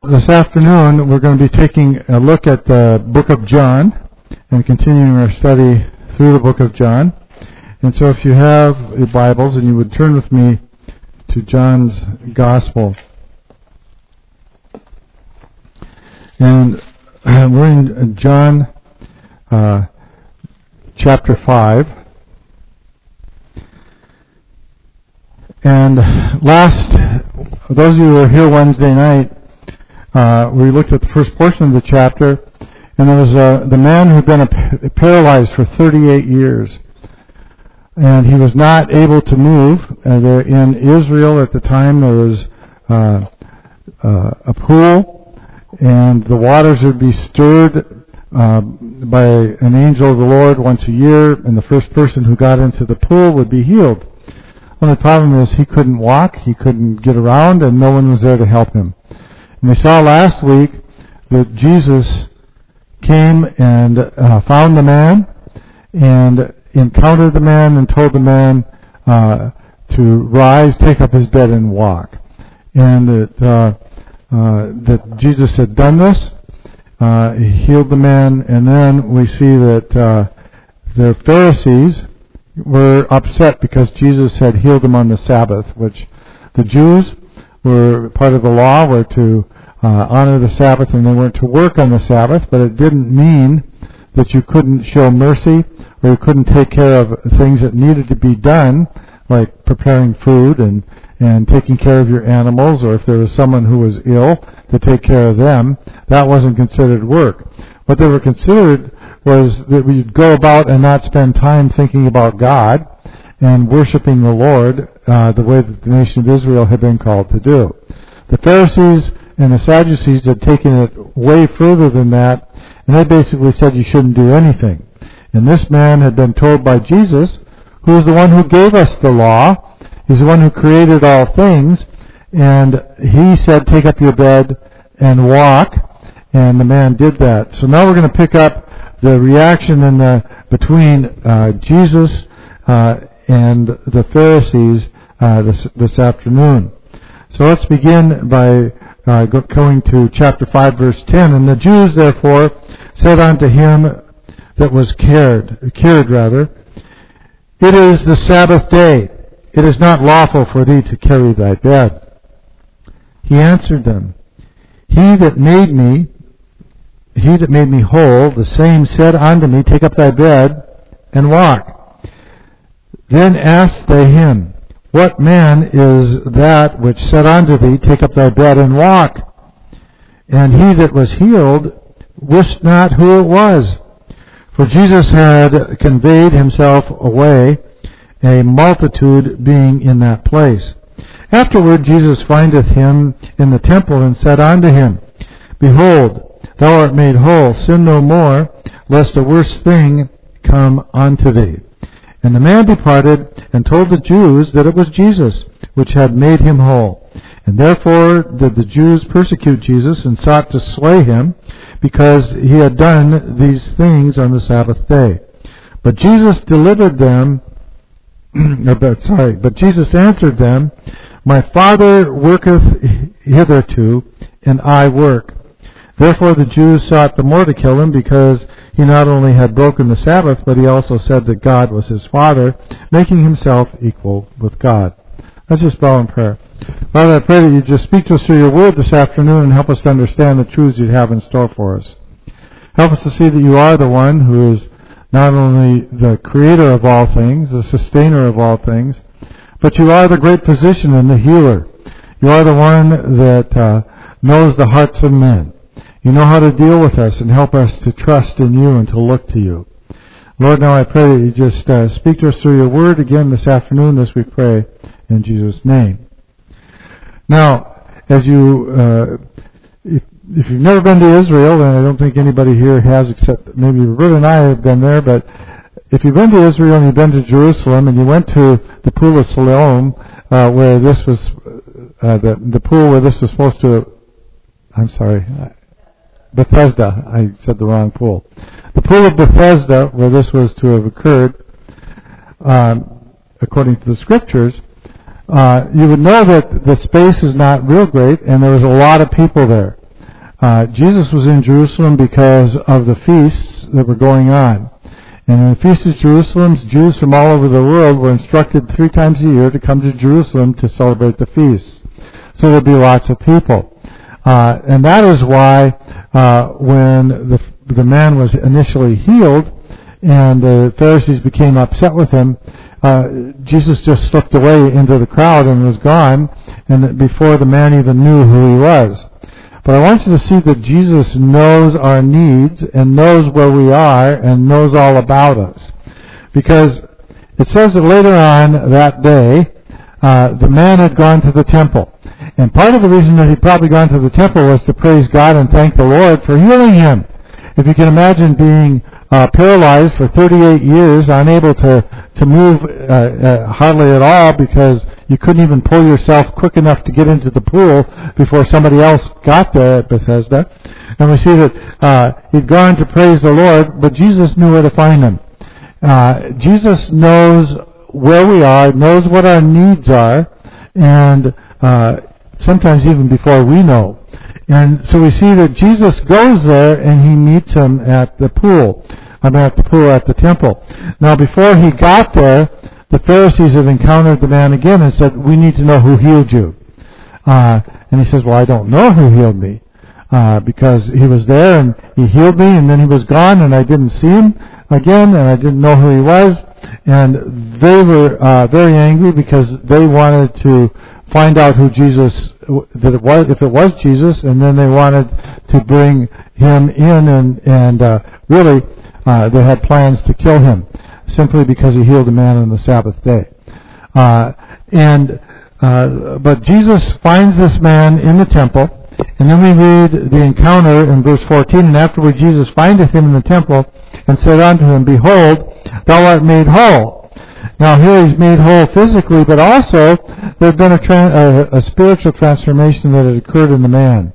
This afternoon we're going to be taking a look at the book of John and continuing our study through the book of John. And so if you have your Bibles and you would turn with me to John's Gospel. And we're in John chapter 5. And those of you who were here Wednesday night, we looked at the first portion of the chapter, and there was the man who had been paralyzed for 38 years. And he was not able to move. In Israel at the time there was a pool, and the waters would be stirred by an angel of the Lord once a year, and the first person who got into the pool would be healed. The only problem is he couldn't walk, he couldn't get around, and no one was there to help him. And we saw last week that Jesus came and found the man and encountered the man and told the man to rise, take up his bed, and walk. And that Jesus had done this. He healed the man, and then we see that the Pharisees were upset because Jesus had healed them on the Sabbath, which the Jews were part of the law, were to honor the Sabbath, and they weren't to work on the Sabbath, but it didn't mean that you couldn't show mercy or you couldn't take care of things that needed to be done, like preparing food and taking care of your animals, or if there was someone who was ill, to take care of them. That wasn't considered work. What they were considered was that we'd go about and not spend time thinking about God and worshiping the Lord the way that the nation of Israel had been called to do. The Pharisees and the Sadducees had taken it way further than that, and they basically said you shouldn't do anything. And this man had been told by Jesus, who is the one who gave us the law, he's the one who created all things, and he said, take up your bed and walk, and the man did that. So now we're going to pick up the reaction between Jesus and the Pharisees this afternoon. So let's begin by going to chapter 5, verse 10. And the Jews therefore said unto him that was cured, it is the Sabbath day. It is not lawful for thee to carry thy bed. He answered them, He that made me whole, the same said unto me, take up thy bed and walk. Then asked they him, What man is that which said unto thee, take up thy bed and walk? And he that was healed wist not who it was, for Jesus had conveyed himself away, a multitude being in that place. Afterward Jesus findeth him in the temple, and said unto him, Behold, thou art made whole, sin no more, lest a worse thing come unto thee. And the man departed, and told the Jews that it was Jesus which had made him whole. And therefore did the Jews persecute Jesus, and sought to slay him, because he had done these things on the Sabbath day. But Jesus delivered them, but Jesus answered them, My Father worketh hitherto, and I work. Therefore the Jews sought the more to kill him, because he not only had broken the Sabbath, but he also said that God was his Father, making himself equal with God. Let's just bow in prayer. Father, I pray that you just speak to us through your word this afternoon and help us to understand the truths you have in store for us. Help us to see that you are the one who is not only the creator of all things, the sustainer of all things, but you are the great physician and the healer. You are the one that knows the hearts of men. You know how to deal with us and help us to trust in you and to look to you. Lord, now I pray that you just speak to us through your word again this afternoon, this we pray in Jesus' name. Now, as you, if you've never been to Israel, and I don't think anybody here has, except maybe Roberta and I have been there, but if you've been to Israel and you've been to Jerusalem and you went to the pool of Siloam, where this was, the pool where this was supposed to, Bethesda. I said the wrong pool. The pool of Bethesda, where this was to have occurred, according to the scriptures, you would know that the space is not real great, and there was a lot of people there. Jesus was in Jerusalem because of the feasts that were going on. And in the Feast of Jerusalem, Jews from all over the world were instructed 3 times a year to come to Jerusalem to celebrate the feasts. So there'll be lots of people. And that is why when the man was initially healed and the Pharisees became upset with him, Jesus just slipped away into the crowd and was gone, and before the man even knew who he was. But I want you to see that Jesus knows our needs and knows where we are and knows all about us. Because it says that later on that day, the man had gone to the temple. And part of the reason that he'd probably gone to the temple was to praise God and thank the Lord for healing him. If you can imagine being paralyzed for 38 years, unable to move hardly at all because you couldn't even pull yourself quick enough to get into the pool before somebody else got there at Bethesda. And we see that he'd gone to praise the Lord, but Jesus knew where to find him. Jesus knows where we are, knows what our needs are, and sometimes even before we know. And so we see that Jesus goes there and he meets him at the pool. At the temple. Now before he got there, the Pharisees had encountered the man again and said, "We need to know who healed you." And he says, "Well, I don't know who healed me, because he was there and he healed me and then he was gone and I didn't see him again and I didn't know who he was." And they were very angry because they wanted to find out who Jesus, if it was Jesus, and then they wanted to bring him in and really they had plans to kill him simply because he healed a man on the Sabbath day. But Jesus finds this man in the temple, and then we read the encounter in verse 14, "And afterward Jesus findeth him in the temple, and said unto him, Behold, thou art made whole." Now here he's made whole physically, but also there had been a spiritual transformation that had occurred in the man.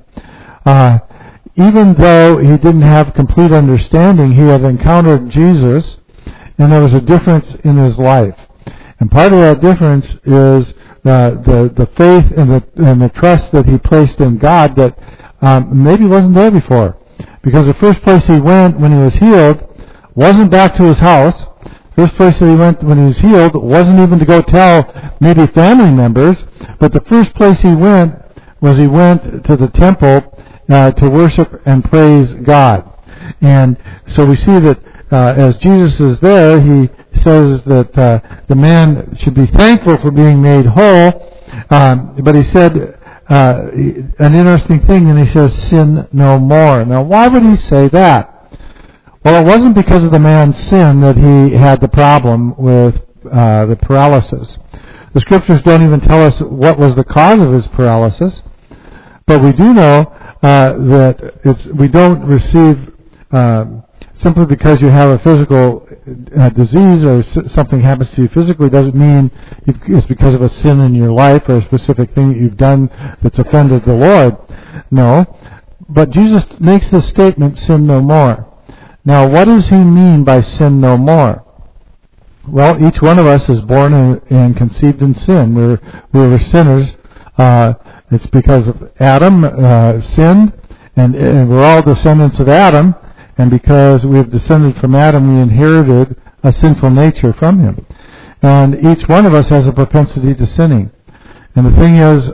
Even though he didn't have complete understanding, he had encountered Jesus, and there was a difference in his life. And part of that difference is the faith and the trust that he placed in God that maybe wasn't there before. Because the first place he went when he was healed wasn't back to his house. The first place that he went when he was healed wasn't even to go tell maybe family members, but the first place he went to the temple to worship and praise God. And so we see that as Jesus is there, he says that the man should be thankful for being made whole, but he said an interesting thing, and he says, "Sin no more." Now, why would he say that? Well, it wasn't because of the man's sin that he had the problem with the paralysis. The scriptures don't even tell us what was the cause of his paralysis, but we do know that we don't receive simply because you have a physical disease or something happens to you physically doesn't mean it's because of a sin in your life or a specific thing that you've done that's offended the Lord. No, but Jesus makes this statement, "Sin no more." Now, what does he mean by sin no more? Well, each one of us is born and conceived in sin. We were sinners. It's because of Adam sinned, and we're all descendants of Adam, and because we have descended from Adam, we inherited a sinful nature from him. And each one of us has a propensity to sinning. And the thing is,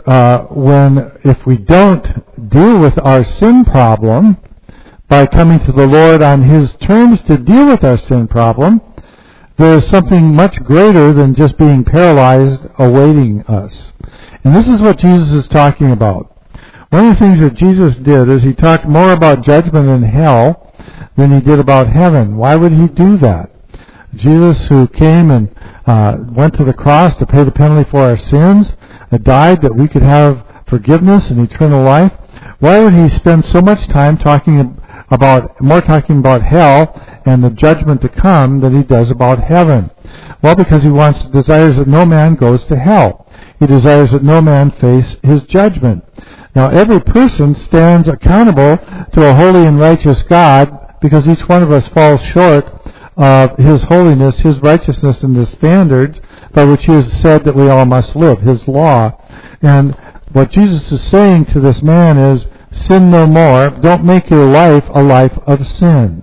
if we don't deal with our sin problem by coming to the Lord on his terms to deal with our sin problem, there is something much greater than just being paralyzed awaiting us. And this is what Jesus is talking about. One of the things that Jesus did is he talked more about judgment in hell than he did about heaven. Why would he do that? Jesus, who came and went to the cross to pay the penalty for our sins, died that we could have forgiveness and eternal life. Why would he spend so much time talking about hell and the judgment to come than he does about heaven? Well, because he desires that no man goes to hell. He desires that no man face his judgment. Now, every person stands accountable to a holy and righteous God because each one of us falls short of his holiness, his righteousness, and the standards by which he has said that we all must live, his law. And what Jesus is saying to this man is, sin no more. Don't make your life a life of sin.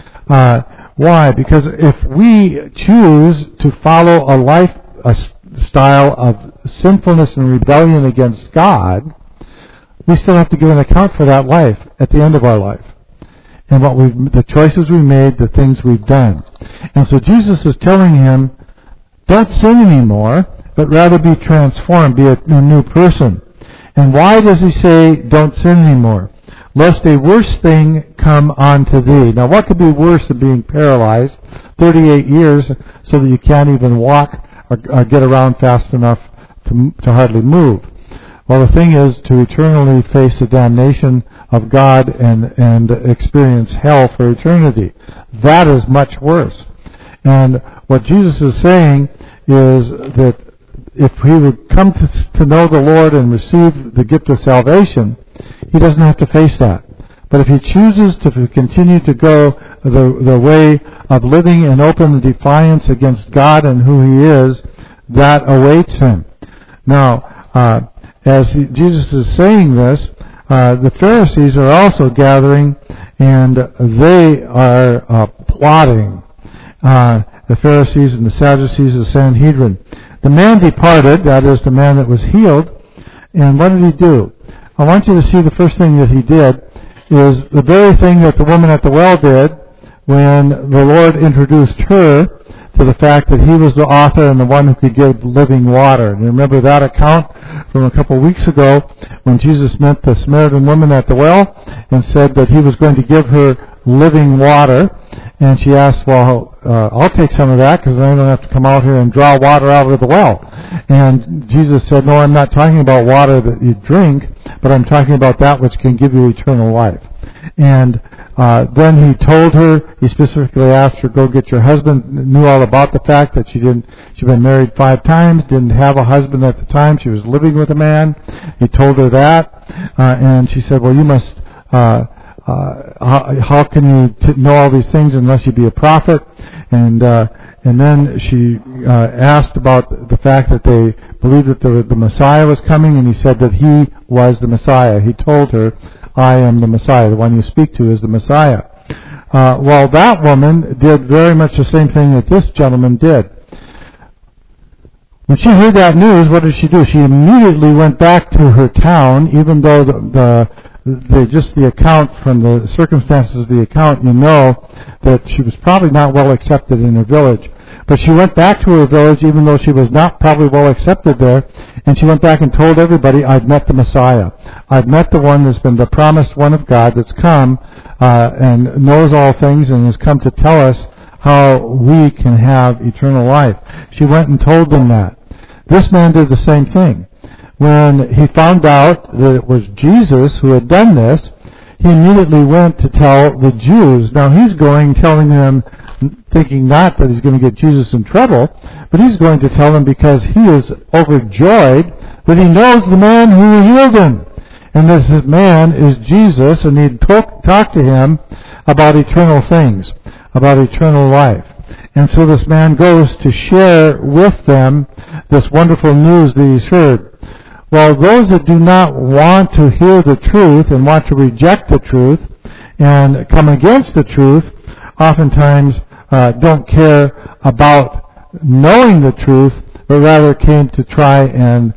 Why? Because if we choose to follow a style of sinfulness and rebellion against God, we still have to give an account for that life at the end of our life. And the choices we made, the things we've done. And so Jesus is telling him, don't sin anymore, but rather be transformed, be a new person. And why does he say, don't sin anymore? Lest a worse thing come unto thee. Now, what could be worse than being paralyzed 38 years so that you can't even walk or get around fast enough to hardly move? Well, the thing is to eternally face the damnation of God and experience hell for eternity. That is much worse. And what Jesus is saying is that if he would come to know the Lord and receive the gift of salvation, he doesn't have to face that. But if he chooses to continue to go the way of living in open defiance against God and who he is, that awaits him. Now, as Jesus is saying this, the Pharisees are also gathering, and they are plotting. The Pharisees and the Sadducees, the Sanhedrin. The man departed, that is, the man that was healed, and what did he do? I want you to see the first thing that he did is the very thing that the woman at the well did when the Lord introduced her to the fact that he was the author and the one who could give living water. And remember that account from a couple of weeks ago when Jesus met the Samaritan woman at the well and said that he was going to give her living water. And she asked, well, I'll take some of that because then I don't have to come out here and draw water out of the well. And Jesus said, no, I'm not talking about water that you drink, but I'm talking about that which can give you eternal life. And then he told her, he specifically asked her, go get your husband, knew all about the fact that she'd been married 5 times, didn't have a husband at the time, she was living with a man. He told her that, and she said, well, you must, how can you know all these things unless you be a prophet? And then she asked about the fact that they believed that the Messiah was coming, and he said that he was the Messiah. He told her, I am the Messiah. The one you speak to is the Messiah. Well, that woman did very much the same thing that this gentleman did. When she heard that news, what did she do? She immediately went back to her town, even though the account from the circumstances of the account, you know that she was probably not well accepted in her village. But she went back to her village even though she was not probably well accepted there, and she went back and told everybody, I've met the Messiah. I've met the one that's been the promised one of God that's come and knows all things and has come to tell us how we can have eternal life. She went and told them that. This man did the same thing. When he found out that it was Jesus who had done this, he immediately went to tell the Jews. Now he's going, telling them, thinking not that he's going to get Jesus in trouble, but he's going to tell them because he is overjoyed that he knows the man who healed him. And this man is Jesus, and he'd talk to him about eternal things, about eternal life. And so this man goes to share with them this wonderful news that he's heard. Well, those that do not want to hear the truth and want to reject the truth and come against the truth, oftentimes don't care about knowing the truth, but rather came to try and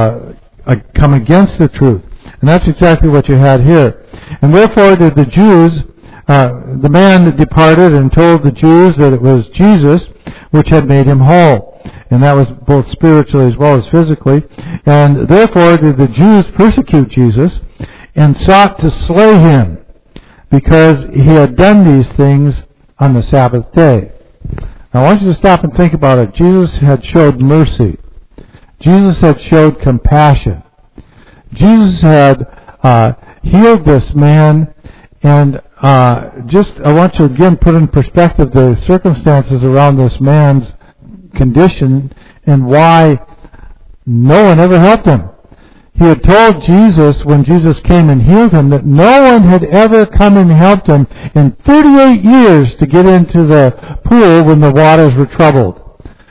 come against the truth. And that's exactly what you had here. And wherefore did the Jews, the man departed and told the Jews that it was Jesus which had made him whole. And that was both spiritually as well as physically. And therefore did the Jews persecute Jesus and sought to slay him because he had done these things on the Sabbath day. Now I want you to stop and think about it. Jesus had showed mercy. Jesus had showed compassion. Jesus had healed this man, and I want to again put in perspective the circumstances around this man's condition and why no one ever helped him. He had told Jesus when Jesus came and healed him that no one had ever come and helped him in 38 years to get into the pool when the waters were troubled.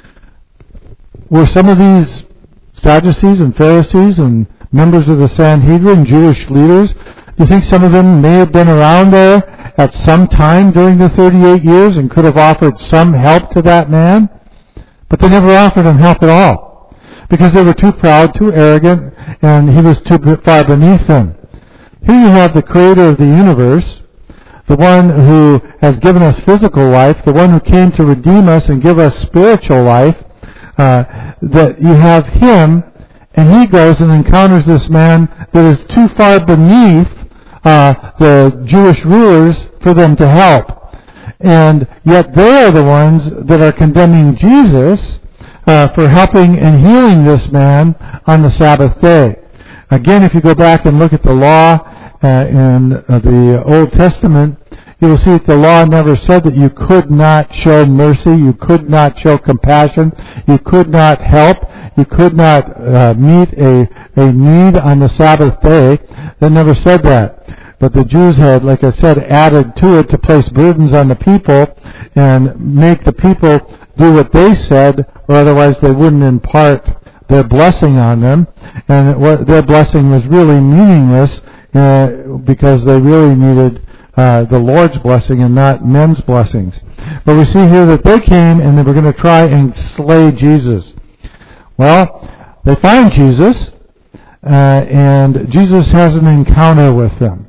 Were some of these Sadducees and Pharisees and members of the Sanhedrin, Jewish leaders, You think some of them may have been around there at some time during the 38 years and could have offered some help to that man? But they never offered him help at all, because they were too proud, too arrogant, and he was too far beneath them. Here you have the creator of the universe, the one who has given us physical life, the one who came to redeem us and give us spiritual life, that you have him, and he goes and encounters this man that is too far beneath the Jewish rulers for them to help. And yet they are the ones that are condemning Jesus for helping and healing this man on the Sabbath day. Again, if you go back and look at the law in the Old Testament, you will see that the law never said that you could not show mercy, you could not show compassion, you could not help, you could not meet a need on the Sabbath day. They never said that. But the Jews had, like I said, added to it to place burdens on the people and make the people do what they said, or otherwise they wouldn't impart their blessing on them. And their blessing was really meaningless because they really needed the Lord's blessing and not men's blessings. But we see here that they came and they were going to try and slay Jesus. Well, they find Jesus, and Jesus has an encounter with them.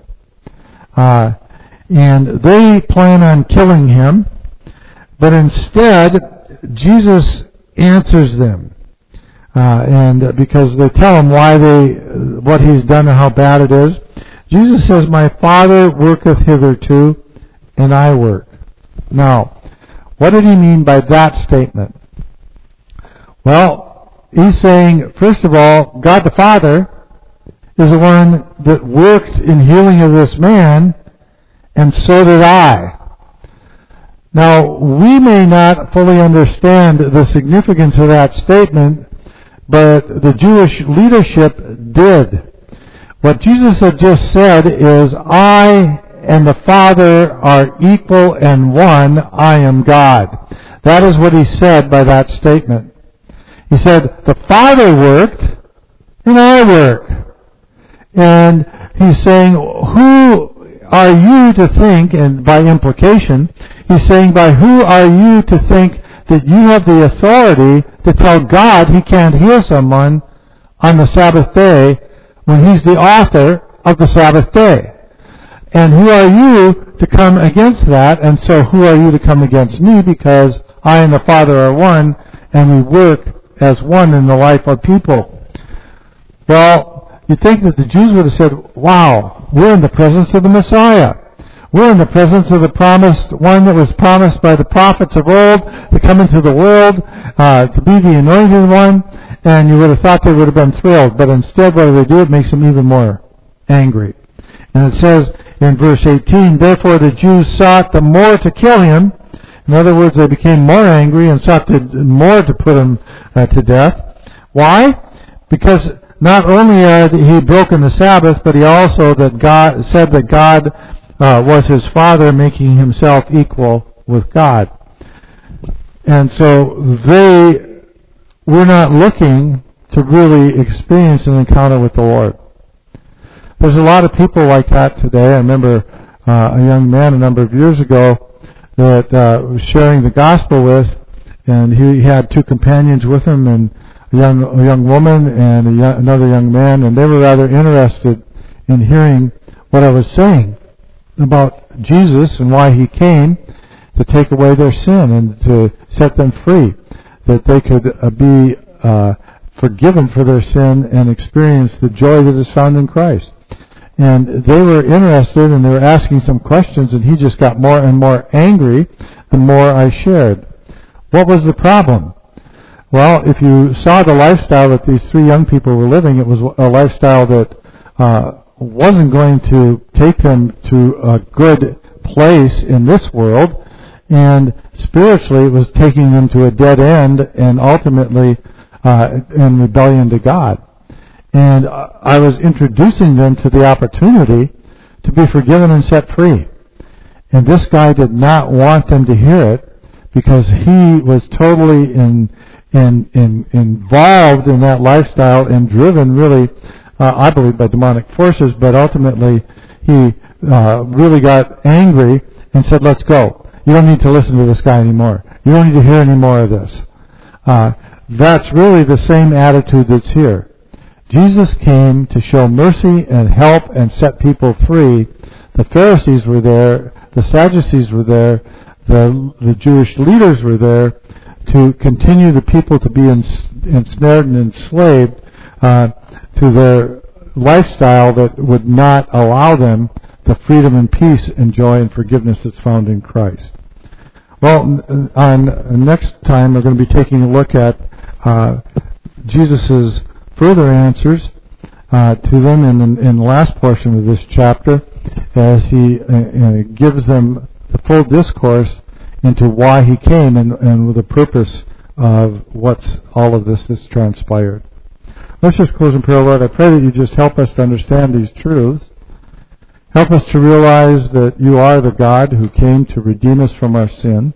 And they plan on killing him, but instead, Jesus answers them. And because they tell him what he's done and how bad it is, Jesus says, "My Father worketh hitherto, and I work." Now, what did he mean by that statement? Well, he's saying, first of all, God the Father is the one that worked in healing of this man, and so did I. Now, we may not fully understand the significance of that statement, but the Jewish leadership did. What Jesus had just said is, I and the Father are equal and one, I am God. That is what he said by that statement. He said, the Father worked, and I work. And he's saying, who are you to think, and by implication, he's saying, by who are you to think that you have the authority to tell God he can't heal someone on the Sabbath day when he's the author of the Sabbath day? And who are you to come against that? And so who are you to come against me, because I and the Father are one, and we work as one in the life of people? Well, you'd think that the Jews would have said, wow, we're in the presence of the Messiah. We're in the presence of the promised one that was promised by the prophets of old to come into the world, to be the anointed one, and you would have thought they would have been thrilled. But instead, what do? It makes them even more angry. And it says in verse 18, therefore the Jews sought the more to kill him. In other words, they became more angry and sought more to put him to death. Why? Because not only had he broken the Sabbath, but he also said that God was his Father, making himself equal with God. And so they were not looking to really experience an encounter with the Lord. There's a lot of people like that today. I remember a young man a number of years ago that was sharing the gospel with, and he had two companions with him, and a young woman and another young man, and they were rather interested in hearing what I was saying about Jesus and why he came to take away their sin and to set them free, that they could be forgiven for their sin and experience the joy that is found in Christ. And they were interested, and they were asking some questions, and he just got more and more angry the more I shared. What was the problem? Well, if you saw the lifestyle that these three young people were living, it was a lifestyle that wasn't going to take them to a good place in this world, and spiritually it was taking them to a dead end and ultimately in rebellion to God. And I was introducing them to the opportunity to be forgiven and set free. And this guy did not want them to hear it, because he was totally involved in that lifestyle and driven really, I believe, by demonic forces, but ultimately he really got angry and said, let's go. You don't need to listen to this guy anymore. You don't need to hear any more of this. That's really the same attitude that's here. Jesus came to show mercy and help and set people free. The Pharisees were there. The Sadducees were there. The Jewish leaders were there to continue the people to be ensnared and enslaved to their lifestyle that would not allow them the freedom and peace and joy and forgiveness that's found in Christ. Well, on next time we're going to be taking a look at Jesus' further answers to them in the last portion of this chapter, as he gives them the full discourse into why he came and with the purpose of what's all of this that's transpired. Let's just close in prayer. Lord, I pray that you just help us to understand these truths. Help us to realize that you are the God who came to redeem us from our sin,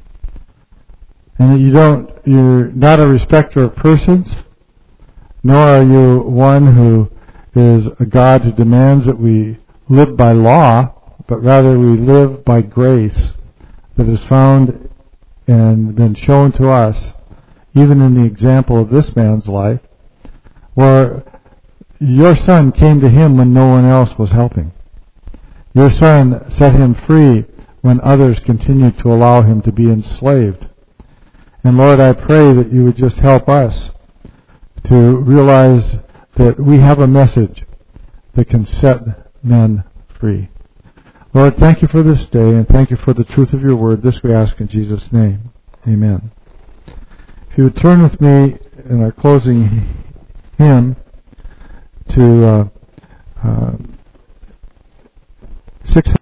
and that you're not a respecter of persons, nor are you one who is a God who demands that we live by law, but rather we live by grace that is found and been shown to us, even in the example of this man's life, where your Son came to him when no one else was helping. Your Son set him free when others continued to allow him to be enslaved. And Lord, I pray that you would just help us to realize that we have a message that can set men free. Lord, thank you for this day, and thank you for the truth of your word. This we ask in Jesus' name. Amen. If you would turn with me in our closing hymn to 6